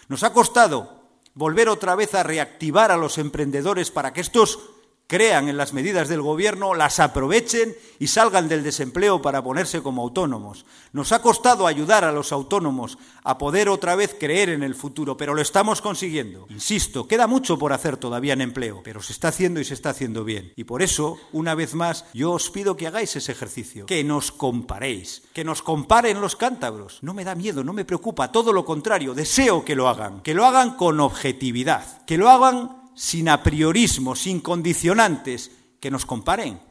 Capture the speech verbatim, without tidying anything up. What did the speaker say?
Nos ha costado volver otra vez a reactivar a los emprendedores para que estos crean en las medidas del gobierno, las aprovechen y salgan del desempleo para ponerse como autónomos. Nos ha costado ayudar a los autónomos a poder otra vez creer en el futuro, pero lo estamos consiguiendo. Insisto, queda mucho por hacer todavía en empleo, pero se está haciendo y se está haciendo bien. Y por eso, una vez más, yo os pido que hagáis ese ejercicio, que nos comparéis, que nos comparen los cántabros. No me da miedo, no me preocupa, todo lo contrario, deseo que lo hagan, que lo hagan con objetividad, que lo hagan sin apriorismo, sin condicionantes, que nos comparen.